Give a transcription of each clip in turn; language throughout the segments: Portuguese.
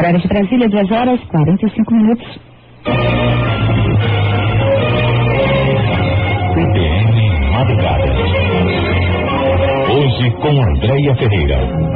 Horário de Brasília, 2h45. CBN Madrugada. Hoje com Andréia Ferreira.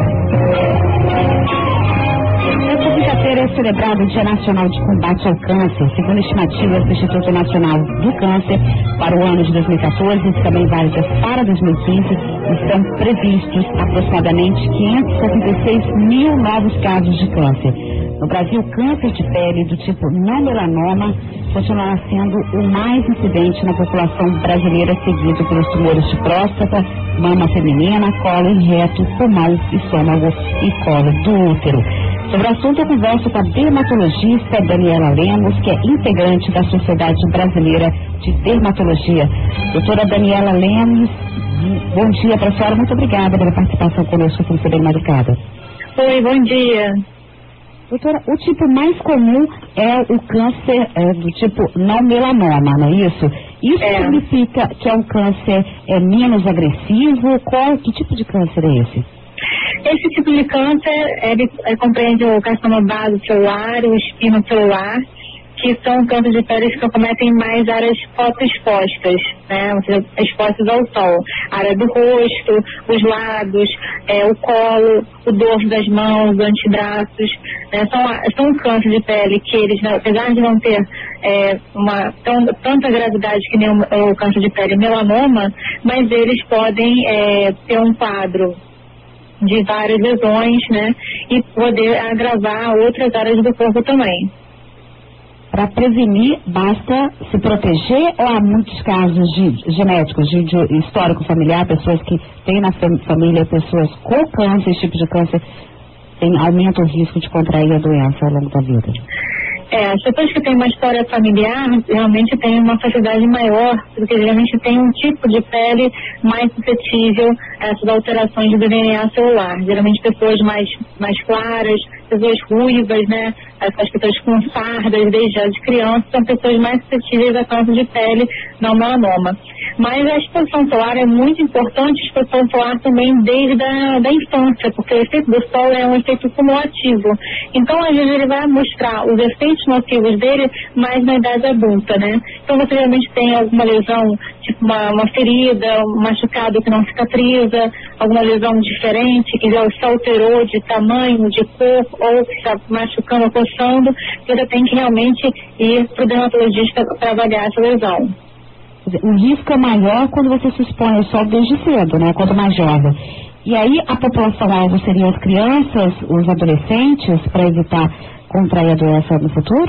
Nesta quinta-feira é celebrado o Dia Nacional de Combate ao Câncer. Segundo estimativas do Instituto Nacional do Câncer, para o ano de 2014 e também válidas para 2015, estão previstos aproximadamente 576 mil novos casos de câncer. No Brasil, o câncer de pele do tipo não melanoma continuará sendo o mais incidente na população brasileira, seguido pelos tumores de próstata, mama feminina, colo e reto, pulmão, estômago e colo do útero. Sobre o assunto, eu converso com a dermatologista Daniela Lemos, que é integrante da Sociedade Brasileira de Dermatologia. Doutora Daniela Lemos, bom dia para a senhora, muito obrigada pela participação conosco aqui no CBN Madrugada. Oi, bom dia. Doutora, o tipo mais comum é o câncer do tipo não melanoma, não é isso? Isso significa que é um câncer menos agressivo? Que tipo de câncer é esse? Esse tipo de câncer, ele compreende o carcinoma base celular, o espino celular, que são cânceres de pele que acometem mais áreas fotoexpostas, né? Ou seja, expostas ao sol. A área do rosto, os lados, o colo, o dorso das mãos, os antebraços, né? São cânceres de pele que eles, apesar de não ter tanta gravidade que nem o câncer de pele melanoma, mas eles podem ter um quadro de várias lesões, né? E poder agravar outras áreas do corpo também. Para prevenir, basta se proteger ou há muitos casos genéticos, de histórico familiar, pessoas que têm na família pessoas com câncer, esse tipo de câncer, aumenta o risco de contrair a doença ao longo da vida? As pessoas que têm uma história familiar realmente têm uma facilidade maior, porque geralmente tem um tipo de pele mais suscetível a essas alterações do DNA celular. Geralmente pessoas mais claras, pessoas ruivas, né? As pessoas com sardas desde já de criança são pessoas mais suscetíveis a câncer de pele não melanoma. Mas a exposição solar é muito importante, a exposição solar também desde da infância, porque o efeito do sol é um efeito cumulativo. Então, às vezes, ele vai mostrar os efeitos nocivos dele mais na idade adulta, né? Então, você realmente tem alguma lesão, tipo uma ferida, um machucado que não cicatriza, alguma lesão diferente, que já se alterou de tamanho, de cor, ou que está machucando ou coçando, você tem que realmente ir para o dermatologista para avaliar essa lesão. O risco é maior quando você se expõe ao sol desde cedo, né? Quando mais jovem. E aí a população-alvo seriam as crianças, os adolescentes, para evitar contrair a doença no futuro?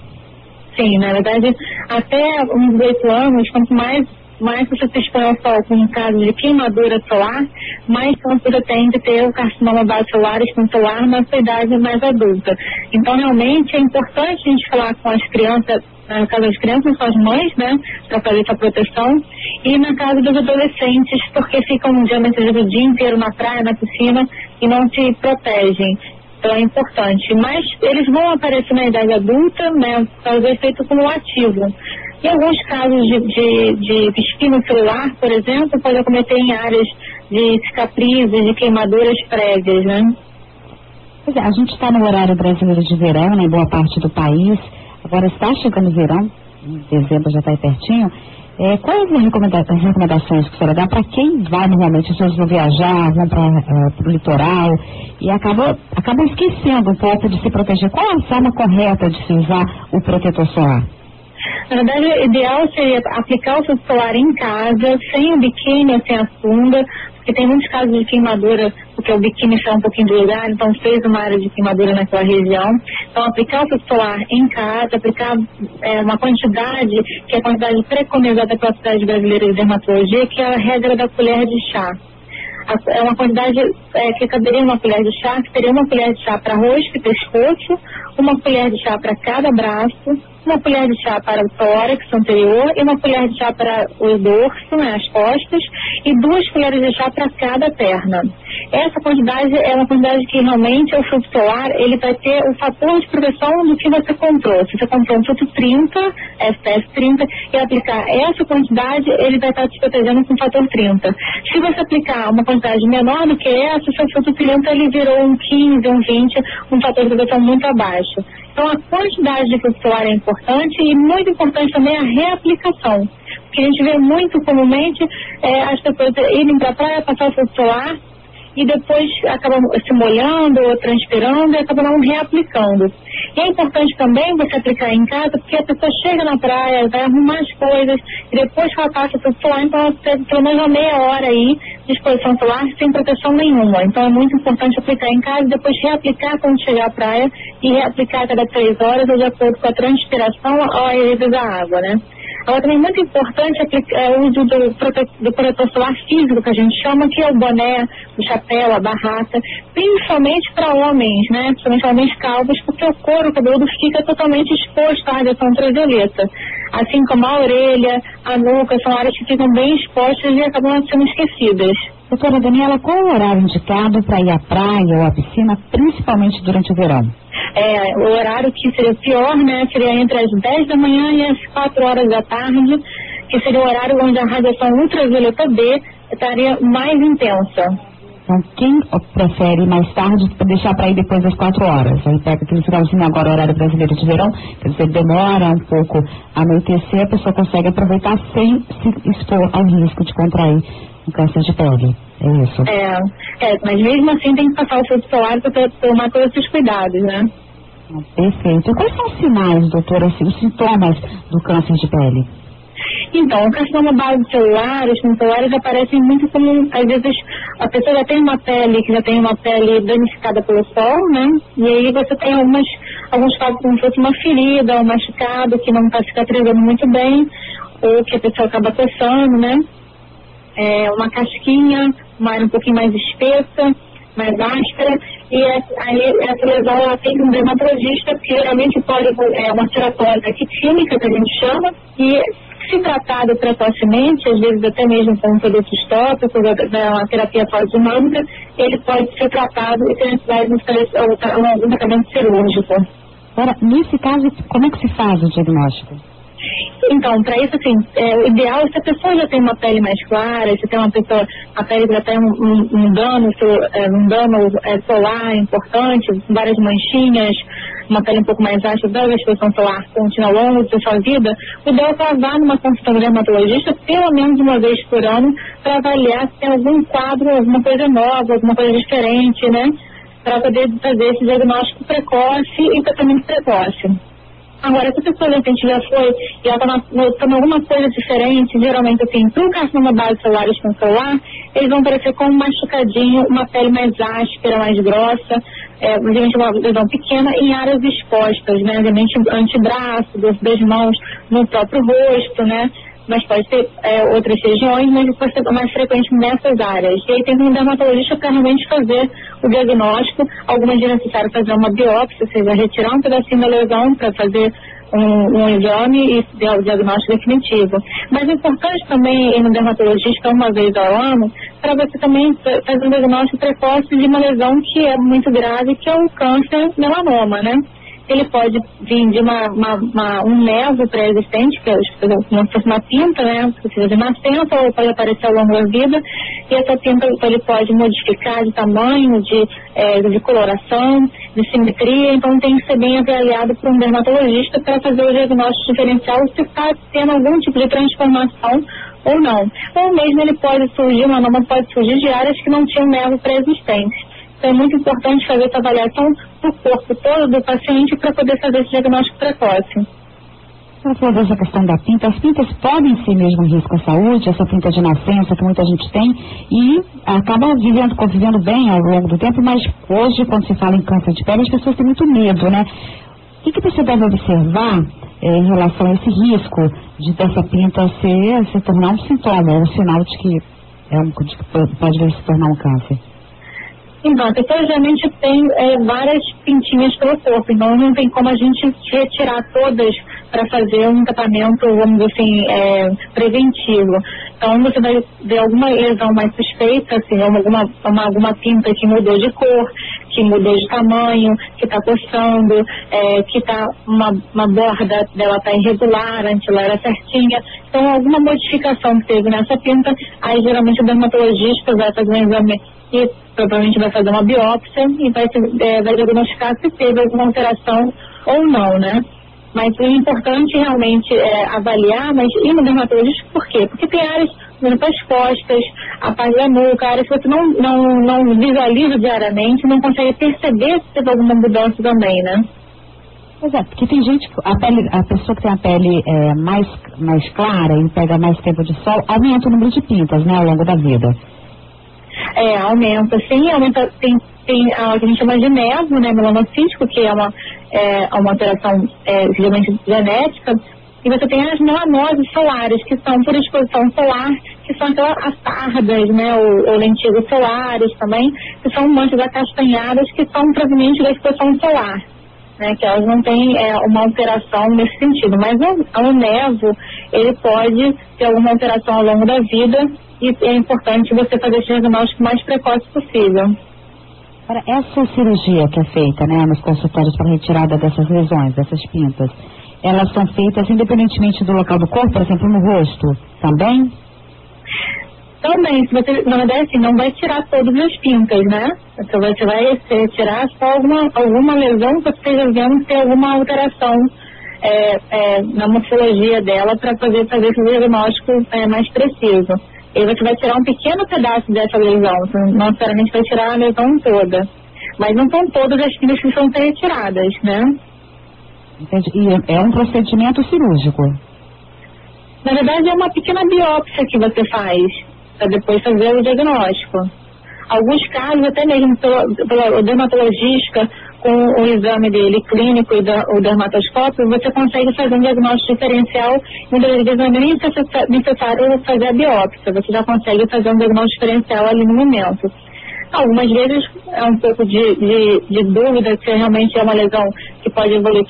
Sim, na verdade, até uns 8 anos, quanto mais você se expõe ao sol com um caso de queimadura solar, mais chance você tem de ter o carcinoma base celular, espino solar, na sua idade mais adulta. Então, realmente, é importante a gente falar com as crianças, no caso das crianças, com as mães, né, para fazer essa proteção, e na casa dos adolescentes, porque ficam geralmente o dia inteiro na praia, na piscina, e não se protegem. Então é importante. Mas eles vão aparecer na idade adulta, né, por causa do efeito cumulativo. Em alguns casos de espino celular, por exemplo, pode acometer em áreas de cicatrizes, de queimaduras prévias, né? Pois é, a gente está no horário brasileiro de verão, né, em boa parte do país. Agora está chegando o verão, em dezembro já está aí pertinho. Quais as recomendações que a senhora dá para quem vai normalmente, as pessoas vão viajar, vão para o litoral e acabam esquecendo um pouco de se proteger? Qual é a forma correta de se usar o protetor solar? Na verdade, o ideal seria aplicar o filtro solar em casa, sem o biquíni ou sem a sunga, porque tem muitos casos de queimadura, porque o biquíni está um pouquinho de lugar, então fez uma área de queimadura naquela região. Então, aplicar o filtro solar em casa, aplicar uma quantidade, que é a quantidade preconizada pela Sociedade Brasileira de Dermatologia, que é a regra da colher de chá. É uma quantidade que caberia uma colher de chá, que seria uma colher de chá para rosto e pescoço, uma colher de chá para cada braço, uma colher de chá para o tórax anterior e uma colher de chá para o dorso, né, as costas, e 2 colheres de chá para cada perna. Essa quantidade é uma quantidade que realmente o filtro solar, ele vai ter o fator de proteção do que você comprou. Se você comprou um filtro 30, SPF 30, e aplicar essa quantidade, ele vai estar te protegendo com o fator 30. Se você aplicar uma quantidade menor do que essa, o seu filtro 30, ele virou um 15, um 20, um fator de proteção muito abaixo. Então, a quantidade de filtro solar é importante e muito importante também a reaplicação. Porque a gente vê muito comumente as pessoas irem para a praia, passar o filtro solar e depois acabam se molhando ou transpirando e acabam não reaplicando. E é importante também você aplicar em casa, porque a pessoa chega na praia, vai arrumar as coisas e depois que ela passa o filtro solar, então ela tem pelo menos uma meia hora aí de exposição solar sem proteção nenhuma. Então é muito importante aplicar em casa e depois reaplicar quando chegar à praia e reaplicar a cada 3 horas ou de acordo com a transpiração ou a erva da água, né? Agora também muito importante o uso do protetor solar físico, que a gente chama, que é o boné, o chapéu, a barraca, principalmente para homens, né? Principalmente homens calvos, porque o couro cabeludo fica totalmente exposto à radiação ultravioleta. Assim como a orelha, a nuca, são áreas que ficam bem expostas e acabam sendo esquecidas. Doutora Daniela, qual é o horário indicado para ir à praia ou à piscina, principalmente durante o verão? O horário que seria pior, né, seria entre as 10 da manhã e as 4 horas da tarde, que seria o horário onde a radiação ultravioleta B estaria mais intensa. Então, quem prefere mais tarde, deixar para ir depois das 4 horas? Aí pega aquele finalzinho agora, horário brasileiro de verão, quer dizer, demora um pouco a anoitecer, a pessoa consegue aproveitar sem se expor ao risco de contrair um câncer de pele. É isso? Mas mesmo assim tem que passar o filtro solar para tomar todos esses cuidados, né? Perfeito. E quais são os sinais, doutora, os sintomas do câncer de pele? Então, o carcinoma base celular, os celulares aparecem muito comum. Às vezes a pessoa já tem uma pele danificada pelo sol, né? E aí você tem alguns casos como se fosse uma ferida, um machucado que não está cicatrizando muito bem, ou que a pessoa acaba coçando, né? Uma casquinha, uma área um pouquinho mais espessa, mais áspera, e aí essa lesão ela tem um dermatologista, que geralmente pode uma ceratose química, que a gente chama, e se tratado precocemente, às vezes até mesmo com produtos tópicos, uma terapia pós-dinâmica, ele pode ser tratado e ter necessidade de um tratamento cirúrgico. Agora, nesse caso, como é que se faz o diagnóstico? Então, para isso, assim, o ideal é se a pessoa já tem uma pele mais clara, se tem a pele já tem um dano solar importante, várias manchinhas, uma pele um pouco mais áspera da exposição solar contínua ao longo de sua vida, o ideal é ela vá numa consulta do dermatologista pelo menos uma vez por ano para avaliar se tem algum quadro, alguma coisa nova, alguma coisa diferente, né? Para poder fazer esse diagnóstico precoce e tratamento precoce. Agora, se a pessoa de repente já foi e ela está notando alguma coisa diferente, geralmente assim, para o carcinoma base celular e expansão solar, eles vão aparecer com um machucadinho, uma pele mais áspera, mais grossa, geralmente uma lesão pequena em áreas expostas, né? Geralmente antebraço, das mãos, no próprio rosto, né? Mas pode ter outras regiões, mas pode ser mais frequente nessas áreas. E aí tem um dermatologista para realmente fazer o diagnóstico. Algumas vezes é necessário fazer uma biópsia, ou seja, retirar um pedacinho da lesão para fazer um exame e dar o diagnóstico definitivo. Mas é importante também ir no dermatologista uma vez ao ano para você também fazer um diagnóstico precoce de uma lesão que é muito grave, que é o câncer melanoma, né? Ele pode vir de um nevo pré-existente, que é como se fosse uma pinta, né? Precisa de nascença ou pode aparecer ao longo da vida. E essa pinta ele pode modificar de tamanho, de coloração, de simetria. Então tem que ser bem avaliado por um dermatologista para fazer o diagnóstico diferencial se está tendo algum tipo de transformação ou não. Ou mesmo ele pode surgir, uma melanoma pode surgir de áreas que não tinham nevo pré-existente. Então é muito importante fazer essa avaliação do corpo todo do paciente para poder fazer esse diagnóstico precoce. Você falou dessa questão da pinta. As pintas podem ser mesmo um risco à saúde, essa pinta de nascença que muita gente tem e acaba convivendo bem ao longo do tempo, mas hoje, quando se fala em câncer de pele, as pessoas têm muito medo, né? O que você deve observar em relação a esse risco de dessa pinta se tornar um sintoma, um sinal de que pode vir se tornar um câncer? Então, a pessoa geralmente tem várias pintinhas pelo corpo, então não tem como a gente retirar todas para fazer um tratamento, vamos dizer assim, preventivo. Então você vai ver alguma lesão mais suspeita, assim, alguma pinta que mudou de cor, que mudou de tamanho, que está coçando, que tá uma borda dela está irregular, antes ela era certinha. Então alguma modificação que teve nessa pinta, aí geralmente o dermatologista vai fazer um exame e provavelmente vai fazer uma biópsia e vai diagnosticar se teve alguma alteração ou não, né? Mas o importante realmente é avaliar, mas ir no dermatologista por quê? Porque tem áreas, por exemplo, as costas, a parte da nuca, áreas que você não visualiza diariamente, não consegue perceber se teve alguma mudança também, né? Pois é, porque tem gente que a pessoa que tem a pele mais clara e pega mais tempo de sol, aumenta o número de pintas, né, ao longo da vida. Aumenta, sim, tem o que a gente chama de nevo, né, melanocítico, que é uma alteração geralmente genética, e você tem as melanoses solares, que são por exposição solar, que são aquelas sardas, né, ou lentigos solares também, que são manchas acastanhadas que são provenientes da exposição solar, né, que elas não têm uma alteração nesse sentido, mas o nevo, ele pode ter alguma alteração ao longo da vida, e é importante você fazer esse diagnóstico o mais precoce possível. Para essa cirurgia que é feita, né, nos consultórios para retirada dessas lesões, dessas pintas, elas são feitas independentemente do local do corpo, por exemplo, no rosto, também? Também, se você, na verdade, assim, não vai tirar todas as pintas, né? Você vai tirar só alguma lesão que você esteja vendo que tem alguma alteração na morfologia dela para poder fazer esse diagnóstico mais preciso. E você vai tirar um pequeno pedaço dessa lesão, não necessariamente vai tirar a lesão toda. Mas não são todas as pintas que são retiradas, né? Entendi. E é um procedimento cirúrgico? Na verdade, é uma pequena biópsia que você faz, para depois fazer o diagnóstico. Alguns casos, até mesmo pelo dermatologista, com o exame dele clínico e o dermatoscópio, você consegue fazer um diagnóstico diferencial, muitas vezes não é nem necessário fazer a biópsia, você já consegue fazer um diagnóstico diferencial ali no momento. Algumas vezes é um pouco de dúvida se realmente é uma lesão que pode evoluir,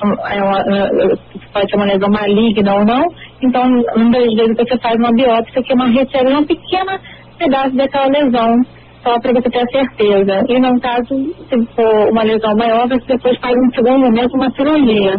pode ser uma lesão maligna ou não, então muitas vezes você faz uma biópsia que é uma retirada de um pequeno pedaço daquela lesão, só para você ter a certeza. E no caso, se for uma lesão maior, você depois faz um segundo momento uma cirurgia.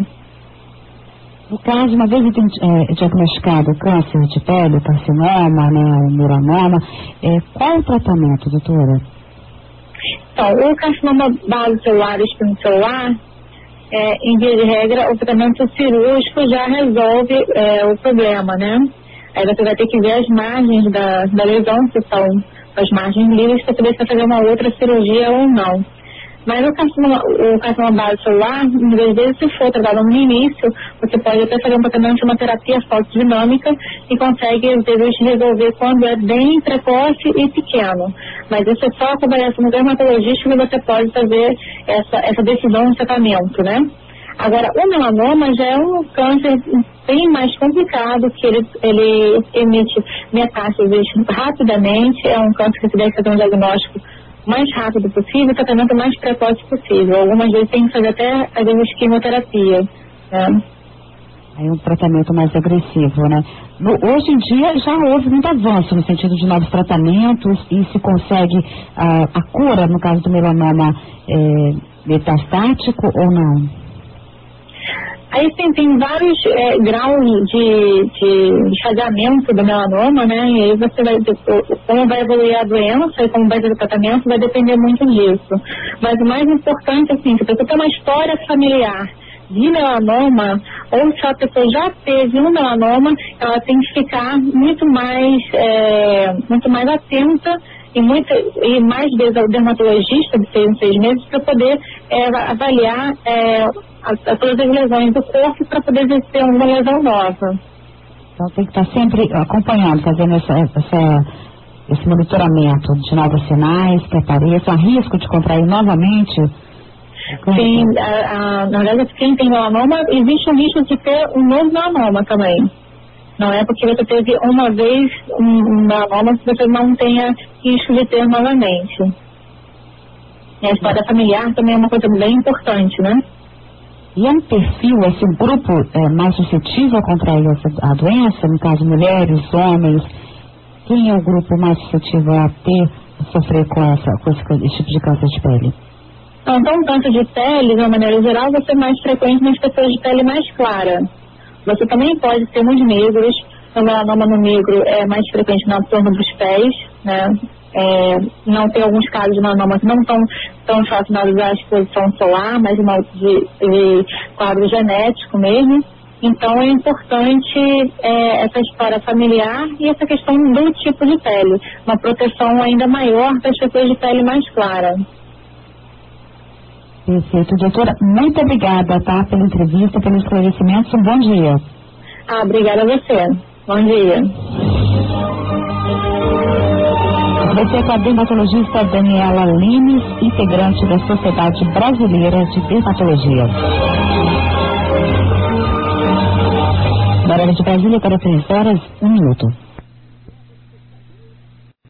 No caso, uma vez diagnosticado câncer de pele, carcinoma, né, o melanoma, qual o tratamento, doutora? Então, o carcinoma base celular e espino celular, em via de regra, o tratamento cirúrgico já resolve o problema, né? Aí você vai ter que ver as margens da lesão, que são as margens livres, para saber se vai fazer uma outra cirurgia ou não. Mas o carcinoma base celular, às vezes, se for tratado no início, você pode até fazer um tratamento de uma terapia fotodinâmica e consegue, às vezes, resolver quando é bem precoce e pequeno. Mas isso é só a avaliação do dermatologista que você pode fazer essa decisão de tratamento, né? Agora, o melanoma já é um câncer bem mais complicado, que ele emite metástases rapidamente, é um câncer que se deve fazer um diagnóstico mais rápido possível, o tratamento mais precoce possível. Algumas vezes tem que fazer até, às vezes, quimioterapia, né? É um tratamento mais agressivo, né? Hoje em dia já houve muito avanço no sentido de novos tratamentos e se consegue a cura, no caso do melanoma, metastático ou não? Aí tem vários graus de chagamento do melanoma, né? E aí você vai, como vai evoluir a doença e como vai ser o tratamento, vai depender muito disso. Mas o mais importante, assim, se a pessoa tem uma história familiar de melanoma, ou se a pessoa já teve um melanoma, ela tem que ficar muito mais atenta e mais vezes ao dermatologista de 6 em 6 meses para poder avaliar todas as lesões do corpo para poder ver se tem alguma lesão nova. Então tem que estar sempre acompanhando, fazendo esse monitoramento de novos sinais que apareçam, há risco de contrair novamente. Sim, na verdade, quem tem melanoma, existe um risco de ter um novo melanoma também. Não é porque você teve uma vez um melanoma que você não tenha risco de ter novamente. E a história familiar também é uma coisa bem importante, né? E é um perfil, esse grupo mais suscetível a contrair a doença, no caso mulheres, homens? quem é o grupo mais suscetível a sofrer com esse tipo de câncer de pele? Então, o câncer de pele, de uma maneira geral, vai ser mais frequente nas pessoas de pele mais clara. Você também pode ter nos negros, o melanoma no negro é mais frequente na torno dos pés, né? Não tem alguns casos de melanoma que não estão relacionados à exposição solar, mas de quadro genético mesmo. Então é importante essa história familiar e essa questão do tipo de pele, uma proteção ainda maior para as pessoas de pele mais clara. Perfeito, doutora, muito obrigada, tá, pela entrevista, pelos esclarecimentos, um bom dia. Obrigada a você, bom dia. Você é a dermatologista Daniela Limes, integrante da Sociedade Brasileira de Dermatologia. Horário de Brasília para 3 horas, 1 minuto.